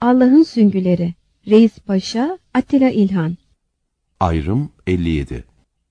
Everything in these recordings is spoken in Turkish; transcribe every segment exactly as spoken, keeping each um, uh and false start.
Allah'ın Süngüleri, Reis Paşa, Attila İlhan. Ayrım elli yedi.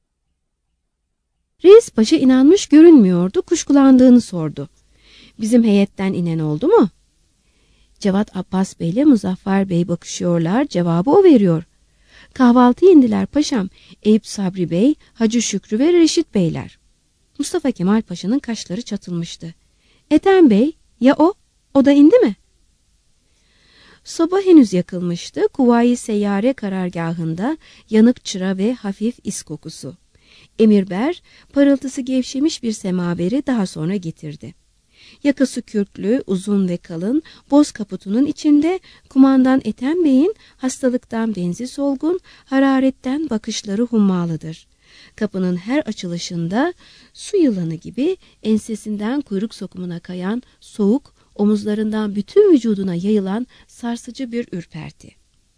Reis Paşa inanmış görünmüyordu, kuşkulandığını sordu. Bizim heyetten inen oldu mu? Cevat Abbas Bey ile Muzaffer Bey bakışıyorlar, cevabı o veriyor. Kahvaltı indiler paşam, Eyüp Sabri Bey, Hacı Şükrü ve Reşit Beyler. Mustafa Kemal Paşa'nın kaşları çatılmıştı. Ethem Bey, ya o? O da indi mi? Soba henüz yakılmıştı. Kuvayi Seyyare karargahında yanık çıra ve hafif is kokusu. Emirber, parıltısı gevşemiş bir semaveri daha sonra getirdi. Yakası kürklü, uzun ve kalın, boz kaputunun içinde kumandan Ethem Bey'in hastalıktan benzi solgun, hararetten bakışları hummalıdır. Kapının her açılışında su yılanı gibi ensesinden kuyruk sokumuna kayan soğuk, omuzlarından bütün vücuduna yayılan sarsıcı bir ürperti.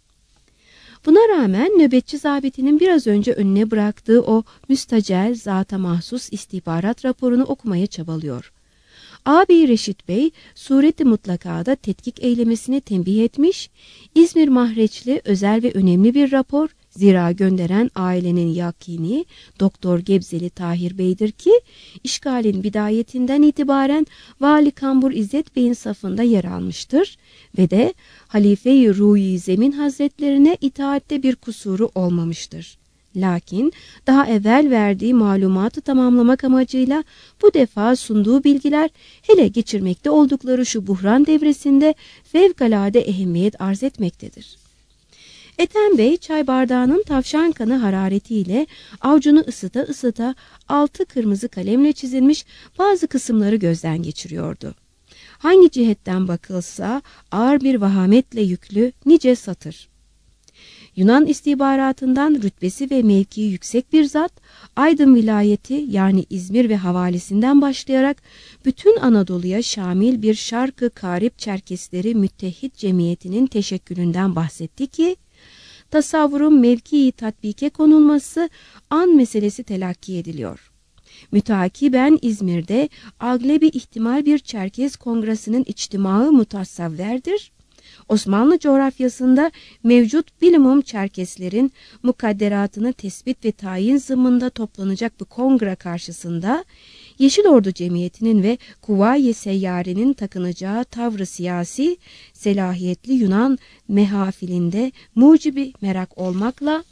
Buna rağmen nöbetçi zabitinin biraz önce önüne bıraktığı o müstacel, zata mahsus istihbarat raporunu okumaya çabalıyor. Ağabey Reşit Bey, sureti mutlakada tetkik eylemesine tembih etmiş, İzmir mahreçli özel ve önemli bir rapor, zira gönderen ailenin yakini Doktor Gebzeli Tahir Bey'dir ki, işgalin bidayetinden itibaren Vali Kambur İzzet Bey'in safında yer almıştır ve de Halife-i Ruhi Zemin Hazretlerine itaatte bir kusuru olmamıştır. Lakin daha evvel verdiği malumatı tamamlamak amacıyla bu defa sunduğu bilgiler hele geçirmekte oldukları şu buhran devresinde fevkalade ehemmiyet arz etmektedir. Ethem Bey çay bardağının tavşan kanı hararetiyle avucunu ısıta ısıta altı kırmızı kalemle çizilmiş bazı kısımları gözden geçiriyordu. Hangi cihetten bakılsa ağır bir vahametle yüklü nice satır. Yunan istihbaratından rütbesi ve mevkii yüksek bir zat, Aydın vilayeti yani İzmir ve havalisinden başlayarak bütün Anadolu'ya şamil bir Şark-ı Karip Çerkesleri Müttehit Cemiyeti'nin teşekkülünden bahsetti ki, tasavvurun mevkii tatbike konulması an meselesi telakki ediliyor. Mütakiben İzmir'de aglebi ihtimal bir Çerkez Kongresi'nin içtimaı mutasavverdir. Osmanlı coğrafyasında mevcut bilimum Çerkeslerin mukadderatını tespit ve tayin zımında toplanacak bu kongre karşısında Yeşil Ordu Cemiyeti'nin ve Kuvayi Seyyare'nin takınacağı tavrı siyasi selahiyetli Yunan mehafilinde mucibi merak olmakla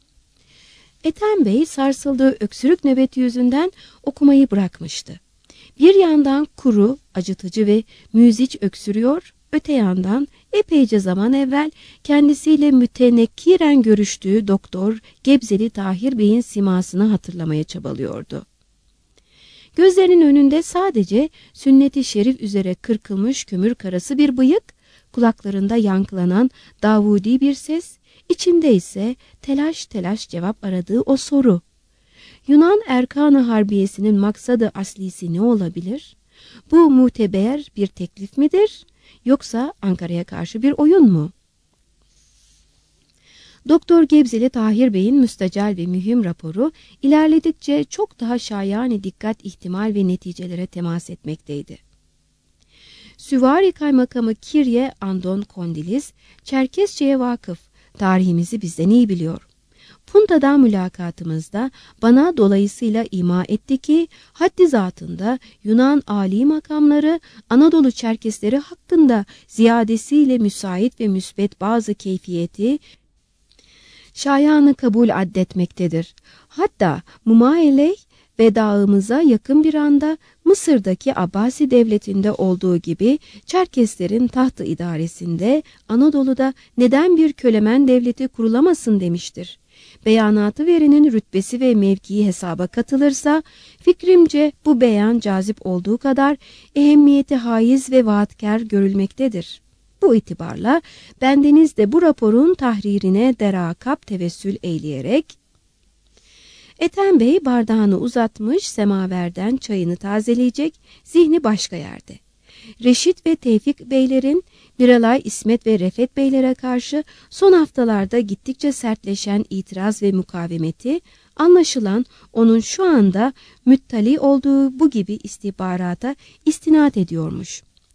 Ethem Bey sarsıldığı öksürük nöbeti yüzünden okumayı bırakmıştı. Bir yandan kuru, acıtıcı ve müziç öksürüyor, öte yandan epeyce zaman evvel kendisiyle mütenekkiren görüştüğü Doktor Gebzeli Tahir Bey'in simasını hatırlamaya çabalıyordu. Gözlerinin önünde sadece sünnet-i şerif üzere kırkılmış kömür karası bir bıyık, kulaklarında yankılanan Davudi bir ses, içinde ise telaş telaş cevap aradığı o soru. Yunan Erkan-ı Harbiyesi'nin maksadı aslisi ne olabilir? Bu muteber bir teklif midir? Yoksa Ankara'ya karşı bir oyun mu? Doktor Gebzeli Tahir Bey'in müstecel ve mühim raporu ilerledikçe çok daha şayane dikkat, ihtimal ve neticelere temas etmekteydi. Süvari Kaymakamı Kirye Andon Kondilis, Çerkesçe'ye vakıf, tarihimizi bizden iyi biliyor. Punta'da mülakatımızda bana dolayısıyla ima etti ki haddi zatında Yunan âli makamları Anadolu Çerkesleri hakkında ziyadesiyle müsait ve müsbet bazı keyfiyeti şayanı kabul addetmektedir. Hatta mumaeley vedağımıza yakın bir anda Mısır'daki Abbasi devletinde olduğu gibi Çerkeslerin tahtı idaresinde Anadolu'da neden bir kölemen devleti kurulamasın demiştir. Beyanatı verenin rütbesi ve mevkii hesaba katılırsa fikrimce bu beyan cazip olduğu kadar ehemmiyeti haiz ve vaatkar görülmektedir. Bu itibarla bendeniz de bu raporun tahririne derakap tevessül eyleyerek Ethem Bey bardağını uzatmış, semaverden çayını tazeleyecek, zihni başka yerde. Reşit ve Tevfik Beylerin, Miralay, İsmet ve Refet Beylere karşı son haftalarda gittikçe sertleşen itiraz ve mukavemeti, anlaşılan onun şu anda müttali olduğu bu gibi istihbarata istinad ediyormuş.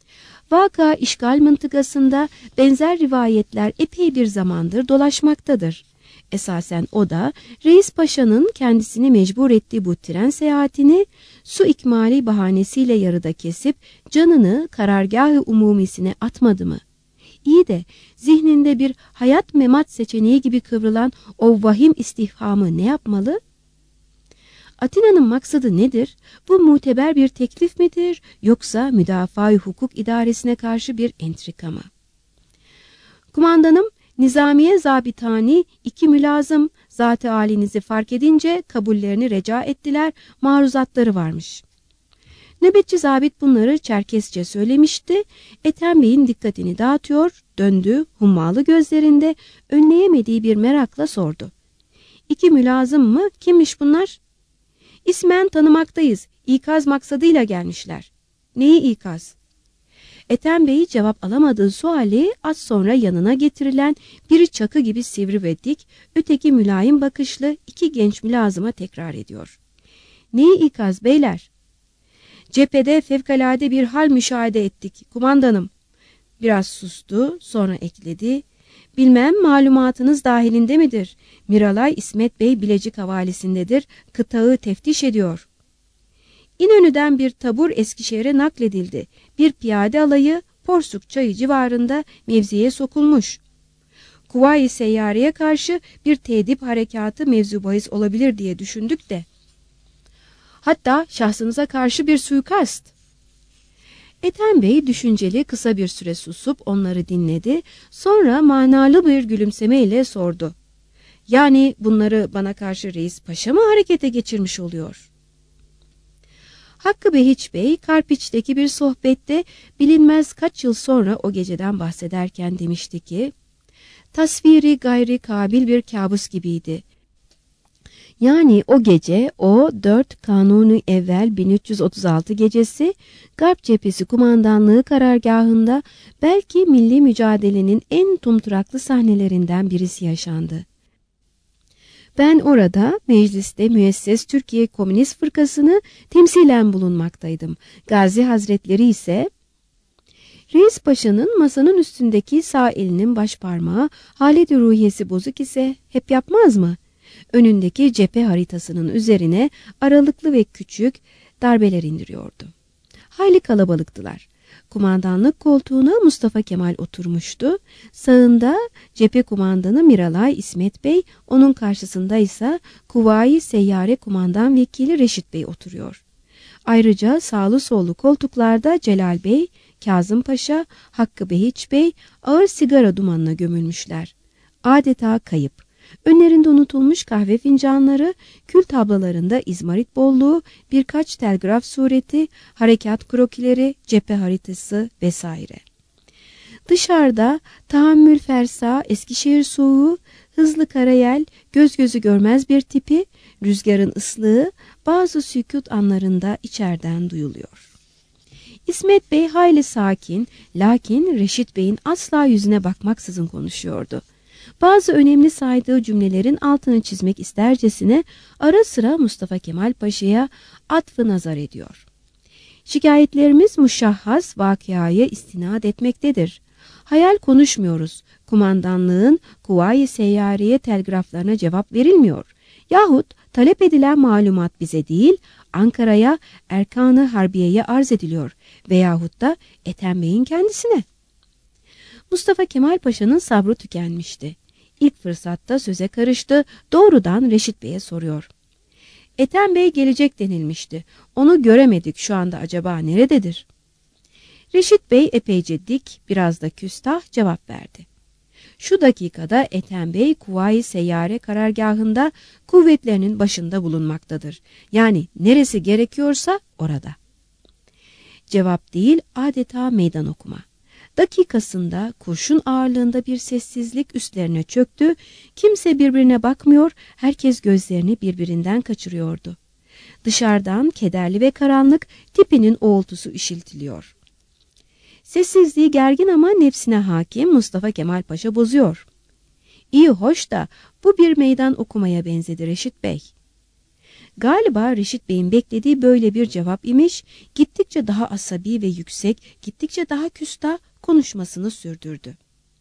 Vaka işgal mıntıkasında benzer rivayetler epey bir zamandır dolaşmaktadır. Esasen o da Reis Paşa'nın kendisini mecbur ettiği bu tren seyahatini su ikmali bahanesiyle yarıda kesip canını karargâh-ı umumisine atmadı mı? İyi de zihninde bir hayat memat seçeneği gibi kıvrılan o vahim istifhamı ne yapmalı? Atina'nın maksadı nedir? Bu muteber bir teklif midir yoksa Müdafaa-i Hukuk İdaresi'ne karşı bir entrika mı? Kumandanım, Nizamiye zabitani iki mülazım zat-ı halinizi fark edince kabullerini reca ettiler, maruzatları varmış. Nöbetçi zabit bunları Çerkesçe söylemişti. Ethem Bey'in dikkatini dağıtıyor, döndü, hummalı gözlerinde önleyemediği bir merakla sordu. İki mülazım mı? Kimmiş bunlar? İsmen tanımaktayız. İkaz maksadıyla gelmişler. Neyi ikaz? Ethem Bey cevap alamadığı suali az sonra yanına getirilen biri çakı gibi sivri ve dik, öteki mülayim bakışlı iki genç mülazıma tekrar ediyor. Neyi ikaz beyler? Cephede fevkalade bir hal müşahede ettik kumandanım. Biraz sustu, sonra ekledi. Bilmem malumatınız dahilinde midir? Miralay İsmet Bey Bilecik havalisindedir, kıtağı teftiş ediyor. İnönü'den bir tabur Eskişehir'e nakledildi. Bir piyade alayı Porsuk Çayı civarında mevziye sokulmuş. Kuvayi Seyyareye karşı bir tedip harekatı mevzu bahis olabilir diye düşündük de. Hatta şahsınıza karşı bir suikast. Ethem Bey düşünceli kısa bir süre susup onları dinledi. Sonra manalı bir gülümsemeyle sordu. Yani bunları bana karşı Reis Paşa mı harekete geçirmiş oluyor? Hakkı Behiç Bey, Karpiç'teki bir sohbette bilinmez kaç yıl sonra o geceden bahsederken demişti ki, tasviri gayri kabil bir kabus gibiydi. Yani o gece, o dört Kanuni Evvel bin üç yüz otuz altı gecesi, Garp Cephesi Kumandanlığı karargahında belki milli mücadelenin en tumturaklı sahnelerinden birisi yaşandı. Ben orada mecliste müesses Türkiye Komünist Fırkası'nı temsilen bulunmaktaydım. Gazi Hazretleri ise Reis Paşa'nın masanın üstündeki sağ elinin baş parmağı haleti ruhiyesi bozuk ise hep yapmaz mı? Önündeki cephe haritasının üzerine aralıklı ve küçük darbeler indiriyordu. Hayli kalabalıktılar. Kumandanlık koltuğuna Mustafa Kemal oturmuştu. Sağında cephe kumandanı Miralay İsmet Bey, onun karşısında ise Kuvayi Seyyare Kumandan Vekili Reşit Bey oturuyor. Ayrıca sağlı sollu koltuklarda Celal Bey, Kazım Paşa, Hakkı Behiç Bey ağır sigara dumanına gömülmüşler. Adeta kayıp. Önlerinde unutulmuş kahve fincanları, kül tablalarında izmarit bolluğu, birkaç telgraf sureti, harekat krokileri, cephe haritası vesaire. Dışarıda tahammül fersa, Eskişehir soğuğu, hızlı karayel, göz gözü görmez bir tipi, rüzgarın ıslığı bazı sükût anlarında içeriden duyuluyor. İsmet Bey hayli sakin, lakin Reşit Bey'in asla yüzüne bakmaksızın konuşuyordu. Bazı önemli saydığı cümlelerin altını çizmek istercesine ara sıra Mustafa Kemal Paşa'ya atfı nazar ediyor. Şikayetlerimiz muşahhas vakıayı istinad etmektedir. Hayal konuşmuyoruz. Kumandanlığın Kuvayi Seyyariye telgraflarına cevap verilmiyor. Yahut talep edilen malumat bize değil, Ankara'ya, Erkan-ı Harbiye'ye arz ediliyor veyahut da Ethem Bey'in kendisine. Mustafa Kemal Paşa'nın sabrı tükenmişti. İlk fırsatta söze karıştı, doğrudan Reşit Bey'e soruyor. Ethem Bey gelecek denilmişti. Onu göremedik, şu anda acaba nerededir? Reşit Bey epeyce dik, biraz da küstah cevap verdi. Şu dakikada Ethem Bey Kuvayi Seyyare karargahında kuvvetlerinin başında bulunmaktadır. Yani neresi gerekiyorsa orada. Cevap değil, adeta meydan okuma. Dakikasında kurşun ağırlığında bir sessizlik üstlerine çöktü. Kimse birbirine bakmıyor, herkes gözlerini birbirinden kaçırıyordu. Dışarıdan kederli ve karanlık tipinin uğultusu işiltiliyor. Sessizliği gergin ama nefsine hakim Mustafa Kemal Paşa bozuyor. İyi hoş da bu bir meydan okumaya benzedi Reşit Bey. Galiba Reşit Bey'in beklediği böyle bir cevap imiş. Gittikçe daha asabi ve yüksek, gittikçe daha küstah konuşmasını sürdürdü.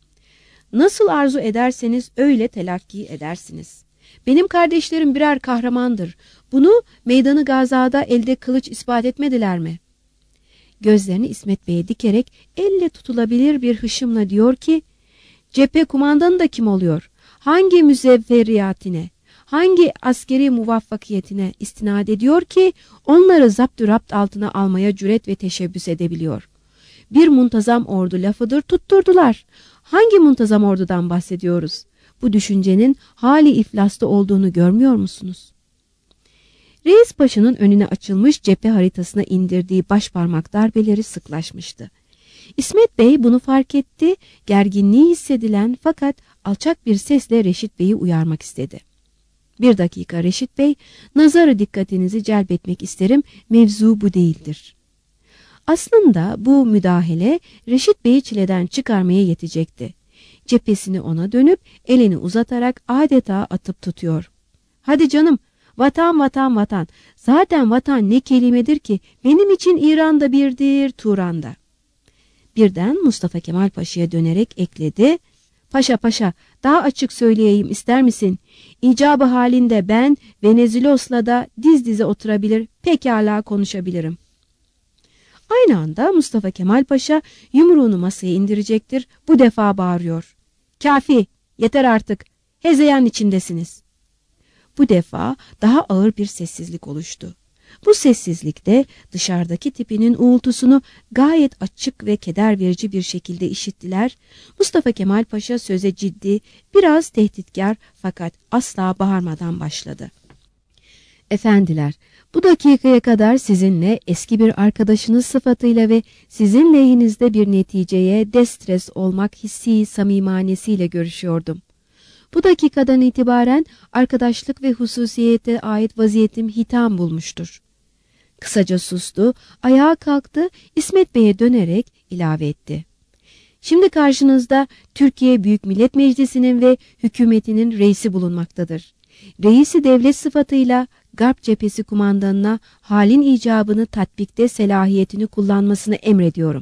Nasıl arzu ederseniz öyle telakki edersiniz. Benim kardeşlerim birer kahramandır. Bunu Meydanı Gaza'da elde kılıç ispat etmediler mi? Gözlerini İsmet Bey'e dikerek elle tutulabilir bir hışımla diyor ki, cephe kumandanı da kim oluyor? Hangi müzevveriyatine, hangi askeri muvaffakiyetine istinad ediyor ki onları zapturapt altına almaya cüret ve teşebbüs edebiliyor? Bir muntazam ordu lafıdır, tutturdular. Hangi muntazam ordudan bahsediyoruz? Bu düşüncenin hali iflasta olduğunu görmüyor musunuz? Reis Paşa'nın önüne açılmış cephe haritasına indirdiği başparmak darbeleri sıklaşmıştı. İsmet Bey bunu fark etti, gerginliği hissedilen fakat alçak bir sesle Reşit Bey'i uyarmak istedi. Bir dakika Reşit Bey, nazarı dikkatinizi celbetmek isterim, mevzu bu değildir. Aslında bu müdahale Reşit Bey'i çileden çıkarmaya yetecekti. Cephesini ona dönüp elini uzatarak adeta atıp tutuyor. Hadi canım, vatan vatan vatan, zaten vatan ne kelimedir ki, benim için İran'da birdir, Turan'da. Birden Mustafa Kemal Paşa'ya dönerek ekledi. Paşa paşa, daha açık söyleyeyim ister misin? İcabı halinde ben Venizilos'la da diz dize oturabilir, pekala konuşabilirim. Aynı anda Mustafa Kemal Paşa yumruğunu masaya indirecektir. Bu defa bağırıyor. Kafi, yeter artık. Hezeyan içindesiniz. Bu defa daha ağır bir sessizlik oluştu. Bu sessizlikte dışarıdaki tipinin uğultusunu gayet açık ve keder verici bir şekilde işittiler. Mustafa Kemal Paşa söze ciddi, biraz tehditkar fakat asla bağırmadan başladı. Efendiler, bu dakikaya kadar sizinle eski bir arkadaşınız sıfatıyla ve sizin lehinizde bir neticeye destres olmak hissi samimanesiyle görüşüyordum. Bu dakikadan itibaren arkadaşlık ve hususiyete ait vaziyetim hitam bulmuştur. Kısaca sustu, ayağa kalktı, İsmet Bey'e dönerek ilave etti. Şimdi karşınızda Türkiye Büyük Millet Meclisi'nin ve hükümetinin reisi bulunmaktadır. Reisi devlet sıfatıyla Garp Cephesi kumandanına halin icabını tatbikte selahiyetini kullanmasını emrediyorum.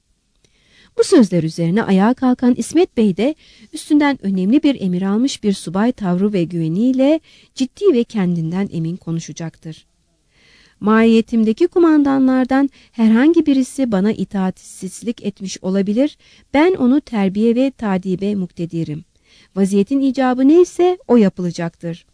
Bu sözler üzerine ayağa kalkan İsmet Bey de üstünden önemli bir emir almış bir subay tavrı ve güveniyle ciddi ve kendinden emin konuşacaktır. Mahiyetimdeki kumandanlardan herhangi birisi bana itaatsizlik etmiş olabilir, ben onu terbiye ve tadibe muktedirim. Vaziyetin icabı neyse o yapılacaktır.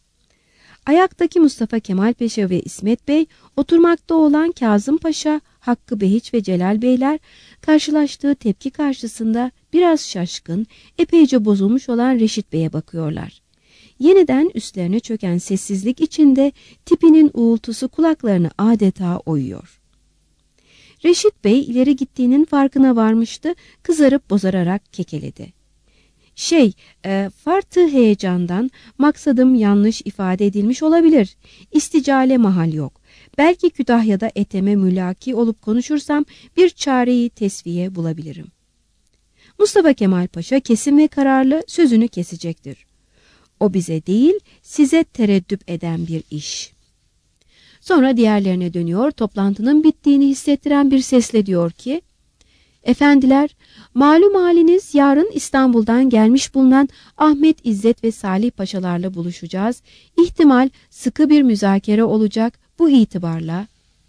Ayaktaki Mustafa Kemal Paşa ve İsmet Bey, oturmakta olan Kazım Paşa, Hakkı Behiç ve Celal Beyler karşılaştığı tepki karşısında biraz şaşkın, epeyce bozulmuş olan Reşit Bey'e bakıyorlar. Yeniden üstlerine çöken sessizlik içinde tipinin uğultusu kulaklarını adeta oyuyor. Reşit Bey ileri gittiğinin farkına varmıştı, kızarıp bozararak kekeledi. Şey, e, farklı heyecandan maksadım yanlış ifade edilmiş olabilir. İsticale mahal yok. Belki Kütahya'da eteme mülaki olup konuşursam bir çareyi tesviye bulabilirim. Mustafa Kemal Paşa kesin ve kararlı sözünü kesecektir. O bize değil, size tereddüt eden bir iş. Sonra diğerlerine dönüyor, toplantının bittiğini hissettiren bir sesle diyor ki, efendiler, malum haliniz yarın İstanbul'dan gelmiş bulunan Ahmet İzzet ve Salih Paşalarla buluşacağız. İhtimal sıkı bir müzakere olacak bu itibarla.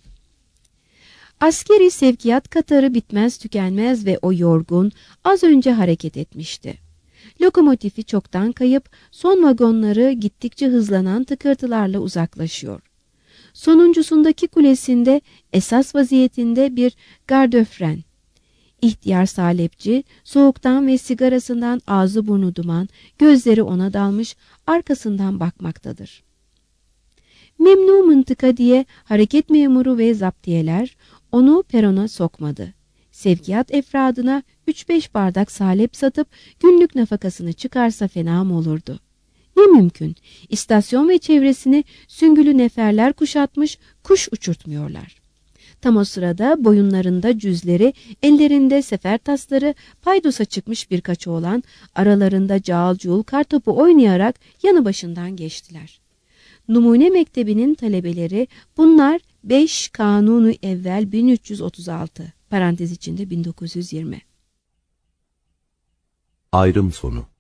Askeri sevkiyat katarı bitmez tükenmez ve o yorgun az önce hareket etmişti. Lokomotifi çoktan kayıp son vagonları gittikçe hızlanan tıkırtılarla uzaklaşıyor. Sonuncusundaki kulesinde esas vaziyetinde bir gardöfren. İhtiyar salepçi soğuktan ve sigarasından ağzı burnu duman, gözleri ona dalmış arkasından bakmaktadır. Memnu mıntıka diye hareket memuru ve zaptiyeler onu perona sokmadı. Sevkiyat efradına üç beş bardak salep satıp günlük nafakasını çıkarsa fena mı olurdu? Ne mümkün, istasyon ve çevresini süngülü neferler kuşatmış, kuş uçurtmuyorlar. Tam o sırada boyunlarında cüzleri, ellerinde sefer tasları, paydosa çıkmış birkaç oğlan aralarında cağal cuğul kartopu oynayarak yanı başından geçtiler. Numune Mektebi'nin talebeleri bunlar beş Kanunu Evvel bin üç yüz otuz altı parantez içinde bin dokuz yüz yirmi. Ayrım sonu.